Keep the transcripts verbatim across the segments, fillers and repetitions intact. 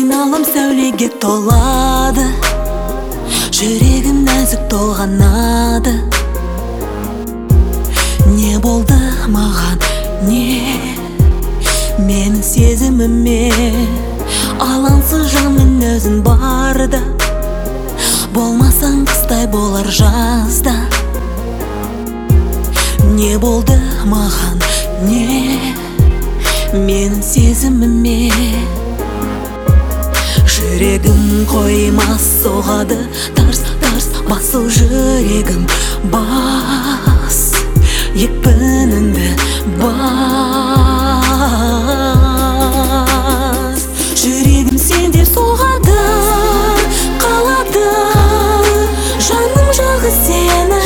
айналам сәулеге толады, жүрегім нәзік толғанады. Не болды маған, не менің сезіміме? Алаңсыз жанның өзің барда, болмасаң қыстай болар жазда. Не болды маған, не менің сезіміме? Жүрегім қоймас соғады, тарс-тарс басыл жүрегім. Бас екпініңді бас. Жүрегім сенде соғады, қалады, жаным жағы сені.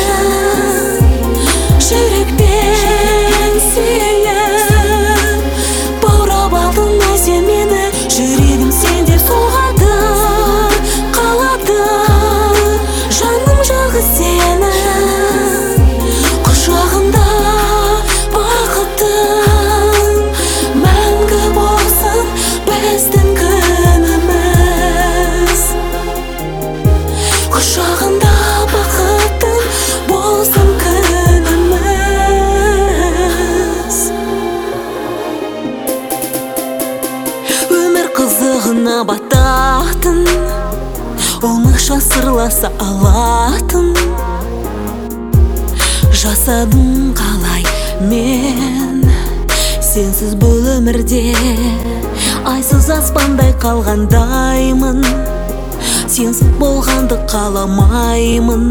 Жүрекпен сүйіп баурап алдың ай сен мені. Жүрегім сенде соғады, қалады, жаным жағы сені. Құшағында бақытым, мәңгі болсын біздің күніміз. Құшағында бақытым болсын күніміз. Өмір қызығына бататын, оңаша сырласа алатын. Жасадым қалай мен сенсіз бұл өмірде, айсыз аспандай қалғандаймын. Сенсіз болғанды қаламаймын.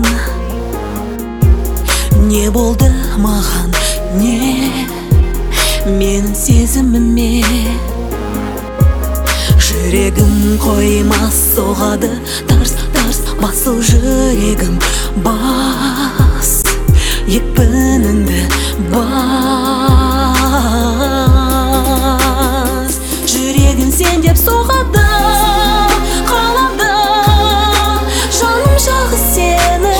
Не болды маған, не менің сезіміме? Жүрегім қоймас соғады, тарс-тарс басыл жүрегім. Бас екпініңді бас. Жүрегім сен деп соғады, қалады, жаным жағы сені.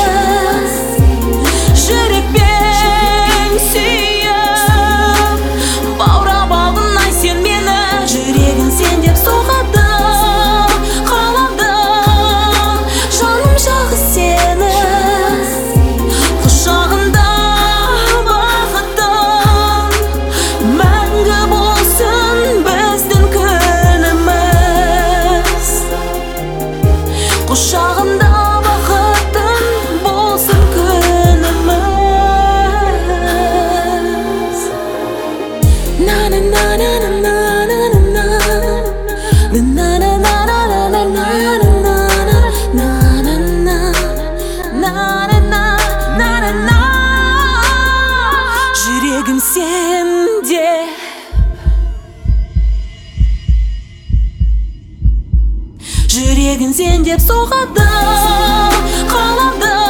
Жүрекпен сүйіп баурап алдың ай сен мені. Жүрегім сен деп соғады, қалады, жаным жағы сені. Құшағында бақытым, мәңгі болсын біздің күніміз. Құшағында бақытым болсын күніміз. На-на-на-на-на-на-на-на, на-на-на-на-на-на-на-на-на-на-на-на-на. Жүрегім сенде, жүрегім сен деп соғады, қалады,